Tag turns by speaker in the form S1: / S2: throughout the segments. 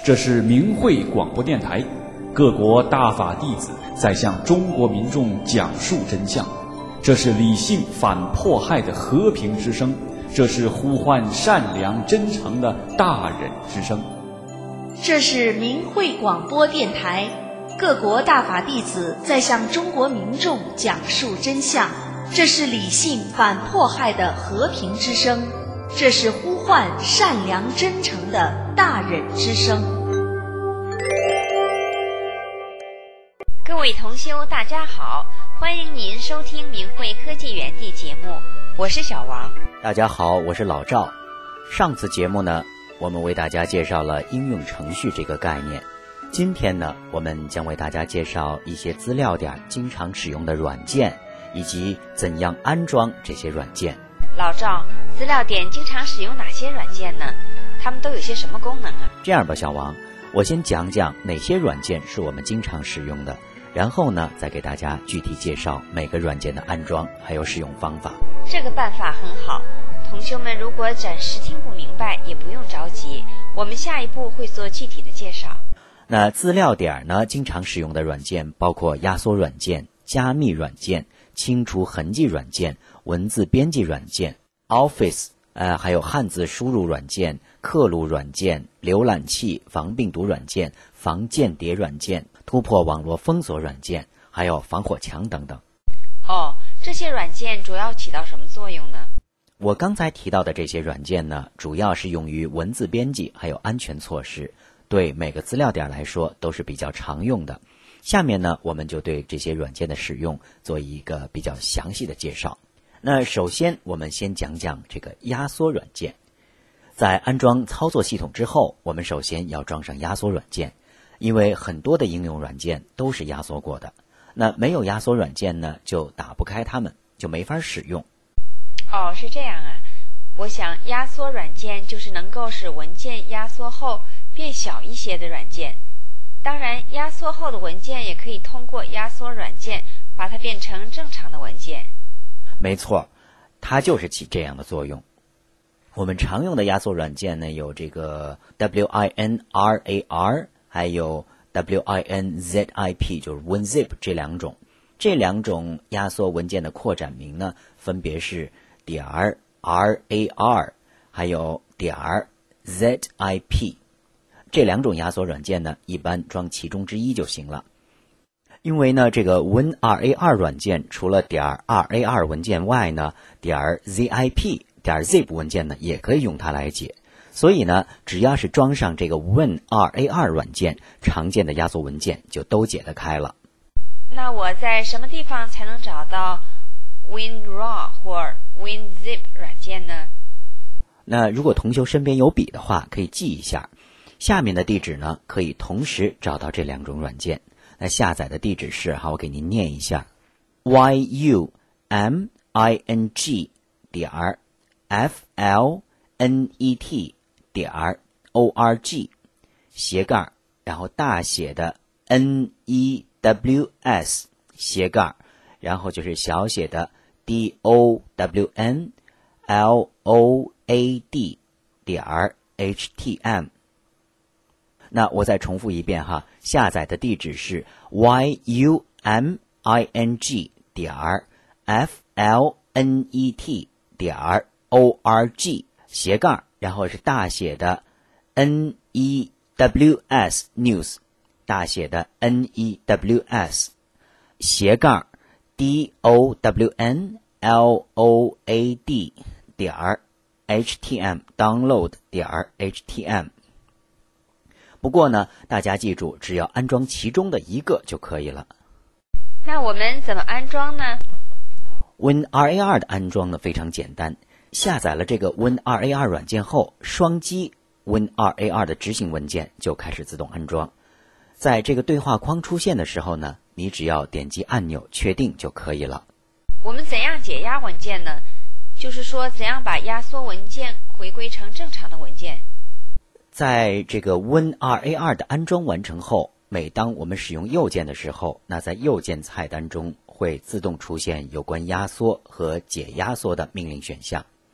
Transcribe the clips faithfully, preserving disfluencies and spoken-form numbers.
S1: 这是明慧广播电台，各国大法弟子在向中国民众讲述真相。这是理性反迫害的和平之声，这是呼唤善良真诚的大忍之声。
S2: 这是明慧广播电台，各国大法弟子在向中国民众讲述真相。这是理性反迫害的和平之声，这是呼唤善良真诚的大忍之声。
S3: 各位同修大家好，欢迎您收听明慧科技园地节目，我是小王。
S4: 大家好，我是老赵。上次节目呢，我们为大家介绍了应用程序这个概念。今天呢，我们将为大家介绍一些资料点经常使用的软件，以及怎样安装这些软件。
S3: 老赵，资料点经常使用哪些软件呢？它们都有些什么功能啊？
S4: 这样吧，小王，我先讲讲哪些软件是我们经常使用的，然后呢，再给大家具体介绍每个软件的安装还有使用方法。
S3: 这个办法很好，同学们如果暂时听不明白也不用着急，我们下一步会做具体的介绍。
S4: 那资料点呢，经常使用的软件包括压缩软件、加密软件、清除痕迹软件、文字编辑软件、Office， 呃，还有汉字输入软件、刻录软件、浏览器、防病毒软件、防间谍软件、突破网络封锁软件，还有防火墙等等。
S3: 哦，这些软件主要起到什么作用呢？
S4: 我刚才提到的这些软件呢，主要是用于文字编辑还有安全措施，对每个资料点来说都是比较常用的。下面呢，我们就对这些软件的使用做一个比较详细的介绍。那首先我们先讲讲这个压缩软件。在安装操作系统之后，我们首先要装上压缩软件，因为很多的应用软件都是压缩过的，那没有压缩软件呢，就打不开它们，就没法使用。
S3: 哦，是这样啊。我想压缩软件就是能够使文件压缩后变小一些的软件。当然，压缩后的文件也可以通过压缩软件把它变成正常的文件。
S4: 没错，它就是起这样的作用。我们常用的压缩软件呢，有这个 W I N R A R， 还有 W I N Z I P， 就是 WinZip 这两种。这两种压缩文件的扩展名呢，分别是点 R A R， 还有点 Z I P。这两种压缩软件呢，一般装其中之一就行了。因为呢，这个 WinRAR 软件除了点 R A R 文件外呢，点 Z I P 点 zip 文件呢也可以用它来解。所以呢，只要是装上这个 WinRAR 软件，常见的压缩文件就都解得开了。
S3: 那我在什么地方才能找到 WinRAR 或 WinZip 软件呢？
S4: 那如果同学身边有笔的话，可以记一下。下面的地址呢，可以同时找到这两种软件。那下载的地址是，好，我给您念一下 y u m i n g 点 f l n e t 点 o r g 斜杠，然后大写的 n e w s 斜杠，然后就是小写的 d o w n l o a d 点 h t m。那我再重复一遍哈，下载的地址是 y u m i n g 点 f l n e t 点 o r g 斜杠，然后是大写的 n e w s news 大写的 n e w s 斜杠 d o w n l o a d 点 h t m download 点 h t m。不过呢，大家记住，只要安装其中的一个就可以了。
S3: 那我们怎么安装呢？
S4: WinRAR 的安装呢非常简单，下载了这个 WinRAR 软件后，双击 WinRAR 的执行文件就开始自动安装。在这个对话框出现的时候呢，你只要点击按钮确定就可以了。
S3: 我们怎样解压文件呢？就是说怎样把压缩文件回归成正常的文件。
S4: 在这个 WinRAR 的安装完成后，每当我们使用右键的时候，那在右键菜单中会自动出现有关压缩和解压缩的命令选项。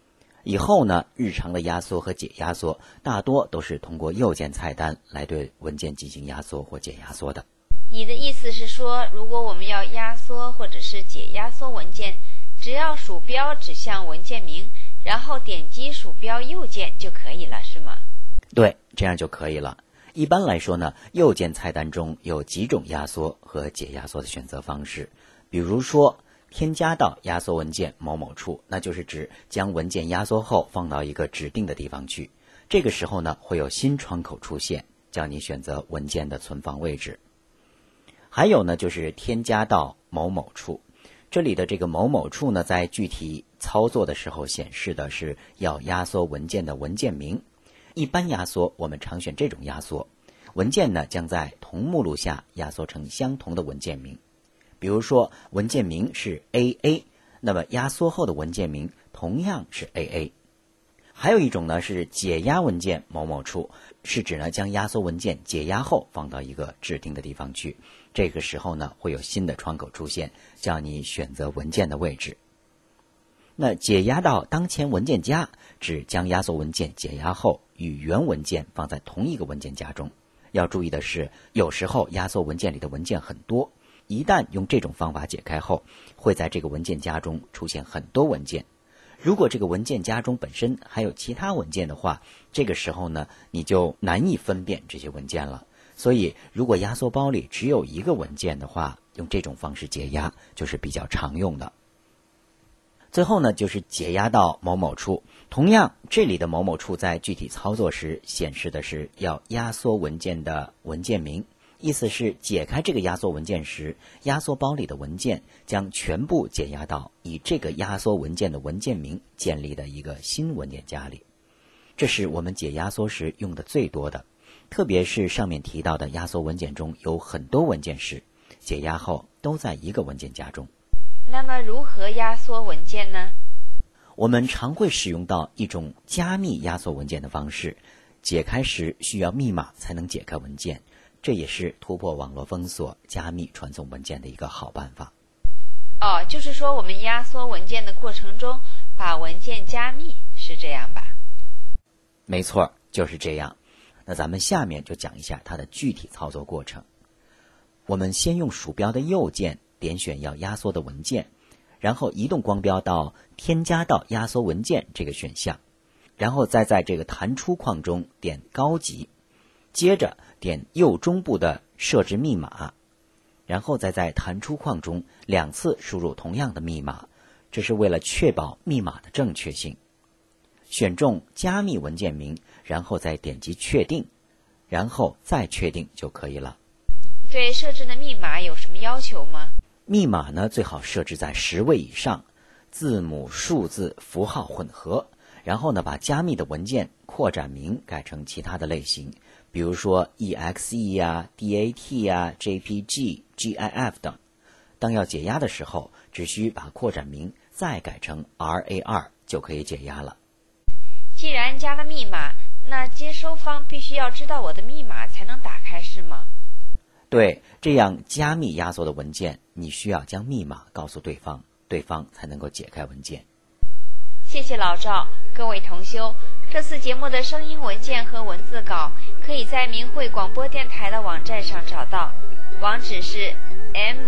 S4: 以后呢，日常的压缩和解压缩大多都是通过右键菜单来对文件进行压缩或解压缩的。
S3: 你的意思是说，如果我们要压缩或者是解压缩文件，只要鼠标指向文件名，然后点击鼠标右键就可以了，是吗？
S4: 对，这样就可以了。一般来说呢，右键菜单中有几种压缩和解压缩的选择方式。比如说，添加到压缩文件某某处，那就是指将文件压缩后放到一个指定的地方去。这个时候呢，会有新窗口出现，叫你选择文件的存放位置。还有呢，就是添加到某某处。这里的这个某某处呢，在具体操作的时候显示的是要压缩文件的文件名。一般压缩我们常选这种压缩，文件呢将在同目录下压缩成相同的文件名。比如说文件名是 A A， 那么压缩后的文件名同样是 A A。 还有一种呢是解压文件某某处，是指呢将压缩文件解压后放到一个指定的地方去。这个时候呢会有新的窗口出现，叫你选择文件的位置。那解压到当前文件夹，指将压缩文件解压后与原文件放在同一个文件夹中。要注意的是，有时候压缩文件里的文件很多，一旦用这种方法解开后，会在这个文件夹中出现很多文件。如果这个文件夹中本身还有其他文件的话，这个时候呢，你就难以分辨这些文件了。所以如果压缩包里只有一个文件的话，用这种方式解压就是比较常用的。最后呢，就是解压到某某处。同样，这里的某某处在具体操作时显示的是要压缩文件的文件名，意思是解开这个压缩文件时，压缩包里的文件将全部解压到以这个压缩文件的文件名建立的一个新文件夹里。这是我们解压缩时用的最多的，特别是上面提到的压缩文件中有很多文件时，解压后都在一个文件夹中。
S3: 那么如何压缩文件呢？
S4: 我们常会使用到一种加密压缩文件的方式，解开时需要密码才能解开文件，这也是突破网络封锁、加密传送文件的一个好办法。
S3: 哦，就是说我们压缩文件的过程中把文件加密，是这样吧？
S4: 没错，就是这样。那咱们下面就讲一下它的具体操作过程。我们先用鼠标的右键点选要压缩的文件，然后移动光标到添加到压缩文件这个选项，然后再在这个弹出框中点高级，接着点右中部的设置密码，然后再在弹出框中两次输入同样的密码，这是为了确保密码的正确性。选中加密文件名，然后再点击确定，然后再确定就可以了。
S3: 对设置的密码有什么要求吗？
S4: 密码呢，最好设置在十位以上，字母、数字、符号混合。然后呢，把加密的文件扩展名改成其他的类型，比如说 E X E 啊、D A T 啊、J P G、G I F 等。当要解压的时候，只需把扩展名再改成 R A 二 就可以解压了。
S3: 既然加了密码，那接收方必须要知道我的密码才能打开，是吗？
S4: 对，这样加密压缩的文件，你需要将密码告诉对方，对方才能够解开文件。
S3: 谢谢老赵，各位同修，这次节目的声音文件和文字稿可以在明慧广播电台的网站上找到，网址是 m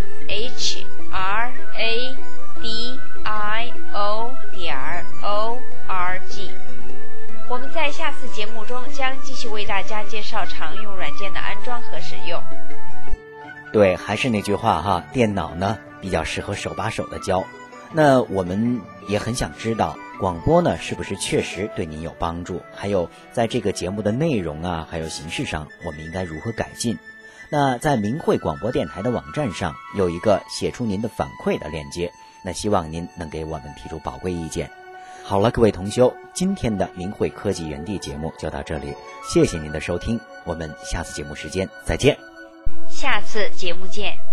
S3: h r a d i o 点 o r g。我们在下次节目中将继续为大家介绍常用软件的安装和使用。
S4: 对，还是那句话哈，电脑呢比较适合手把手的教。那我们也很想知道，广播呢是不是确实对您有帮助？还有在这个节目的内容啊，还有形式上，我们应该如何改进？那在明慧广播电台的网站上有一个写出您的反馈的链接，那希望您能给我们提出宝贵意见。好了，各位同修，今天的明慧科技园地节目就到这里，谢谢您的收听，我们下次节目时间再见。
S3: 下次节目见。